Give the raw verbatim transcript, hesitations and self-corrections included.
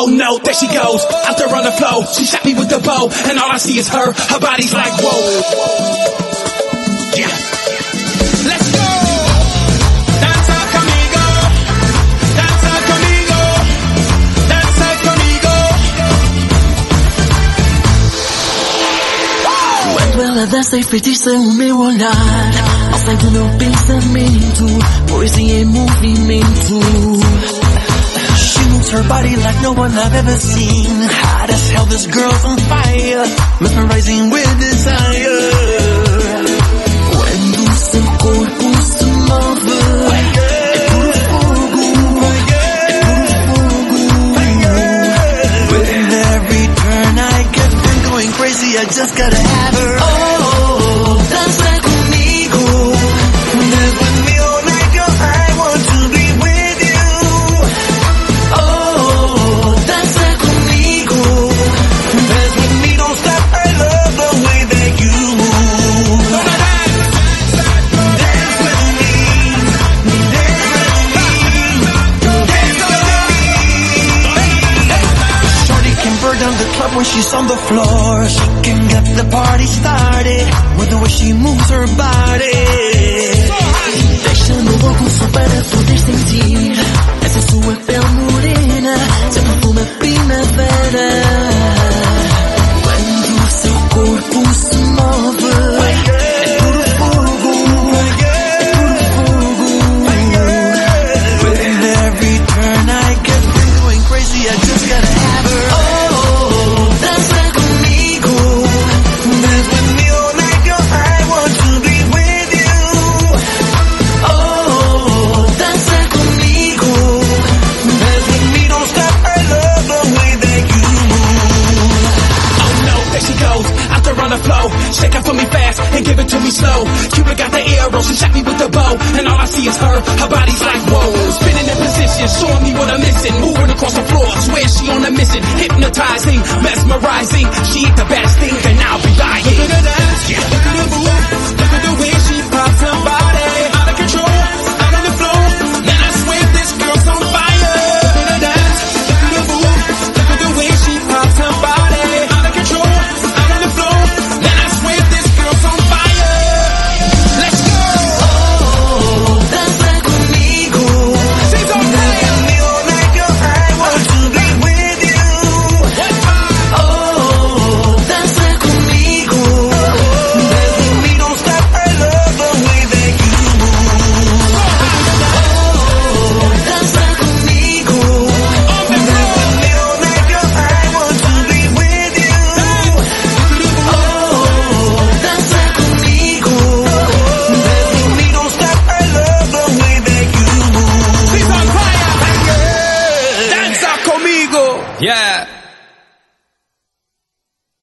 Oh no, there she goes, out there on the floor. She shot me with the bow, and all I see is her. Her body's like whoa. Yeah, let's go. Danza conmigo, danza conmigo, danza conmigo. Quando ela dança enfeitiça o meu olhar, ao sair do meu pensamento, poesia em movimento. She moves her body like no one I've ever seen. Hot as hell, this girl's on fire, mesmerizing with desire. Quando seu corpo se move, é puro fogo, é puro fogo. With every turn I get them going crazy, I just gotta have her. Oh, danza conmigo, dance with me all night, girl, I want to be with you. Oh, danza conmigo, dance with me, don't stop, I love the way that you move. Dance with me, dance with me. Shorty can burn down the club when she's on the floor. She can get the party started with the way she moves her body. Deixa-me louco só para poder sentir essa sua pele morena, seu perfume primavera. Quando seu corpo se move, é puro fogo, é puro fogo. With every turn I get them going crazy, I just gotta have her. Oh, danza conmigo, dance with me all night, girl, I want to be with you. Oh, danza conmigo, dance with me, don't stop, I love the way that you move. Oh no, there she goes, out there on the floor. Shake it for me fast and give it to me slow. Cupid got the arrow, she shot me with the bow, and all I see is her. Her body's like whoa, spinning in position, showing me what I'm missing. Moving across the floor, swear she on a mission. Hypnotizing, mesmerizing, she ain't the best thing, and I'll be lying. Look at her dance, yeah. Look at her move, look at the way she pops her body. Out of control, out on the floor, man, I swear this girl's on fire. Look at her dance, look at her move, look at the way she pops her body. Out of control, out on the floor, man, I swear this girl's on fire. Let's go. Oh, danza conmigo, She's on dance fire. with me all night, girl, I want to be with you. Oh, danza conmigo, dance with me, don't stop, I love the way that you move. Oh, danza conmigo, dance with me all night, girl, I want to be with you. Oh, danza conmigo, dance with me, don't stop, I love the way that you move. She's on fire. Danza conmigo. Yeah.